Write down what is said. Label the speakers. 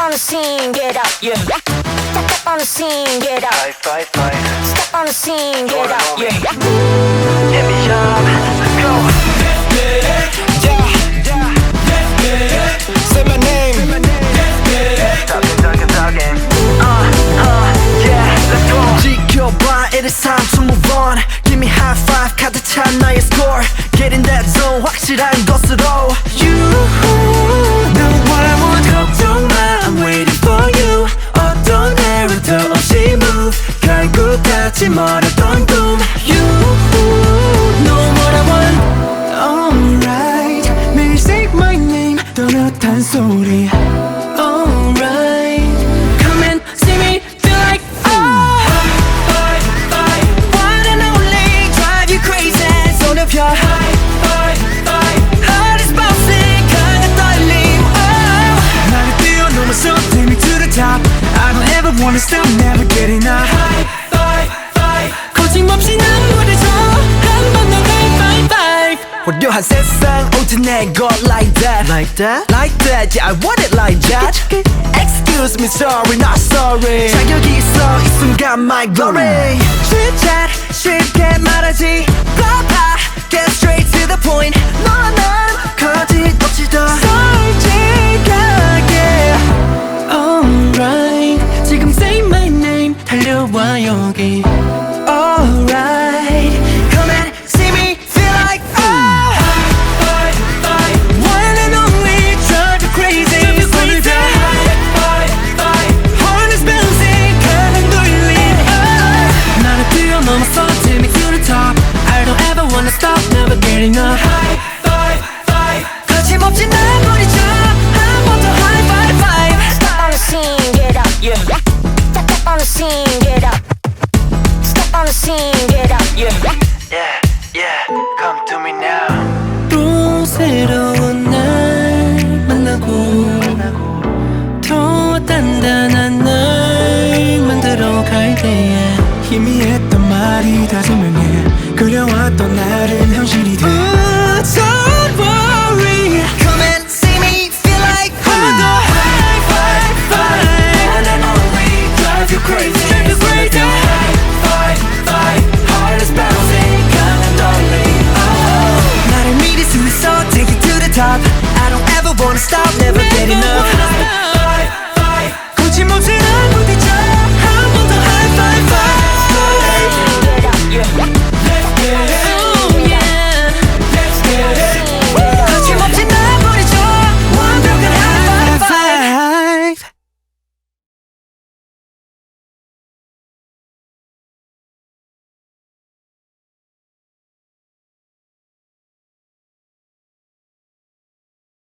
Speaker 1: on the scene, get up, yeah. Step on the scene, get up.
Speaker 2: Fight.
Speaker 1: Step on the scene, get up, yeah.
Speaker 2: Hit me up, let's go.
Speaker 3: Say my name.
Speaker 2: Talking. Yeah, let's go.
Speaker 3: 지켜봐, it is time to move on. Give me high five, 가득 찬 나의 score. Get in that zone, 확실한 것으로. You know what I want, 걱정 마, I'm waiting for you. 어떤 에러도 없이 move, 결국까지 멀었던 꿈. You know what I want. Alright, 매일 say my name, 또렷한 소리. Alright, come and see me, feel like one and only, drive you crazy. 손 펴. Heart is bouncing, 강한 떨림. 나를 뛰어넘어서 take me to the top. I don't ever wanna stop, never get enough. 거침없이 난 무대져 한 번 더 high five. 화려한 세상 오직 내것 like that. Like that? Like that, yeah I want it like that. Excuse me, sorry, not sorry. 자격이 있어 이 순간 my glory. Chit-chat 쉽게 말하지 blah blah. Get straight to the point. 너와 난 거짓 없이 더 솔직하게. Alright, 지금 say my name 달려와 여기. Alright, come and see me, feel like one and only, drive you crazy. 손을 펴. Heart is bouncing, 강한 돌림. 나를 뛰어넘어서 take me to the top. I don't ever wanna stop, never get enough. 거침없이 날 부딪혀 한 번 더 high five.
Speaker 1: Step on the scene, get up, yeah. Step on the scene, get up. Step on the scene, get up, yeah.
Speaker 2: Yeah, come to me now.
Speaker 3: 또 새로운 날 만나고 더 단단한 날 만들어 갈 때에 희미했던 말이 다짐을 해 그려왔던 날은 현실이 돼. Don't worry, come and see me, feel like one the high five. One and only, drive you crazy.
Speaker 2: Heart is bouncing, 강한 떨림.
Speaker 3: 나를 믿을 수 있어, take it to the top. I don't ever wanna stop, never get enough. 거침없이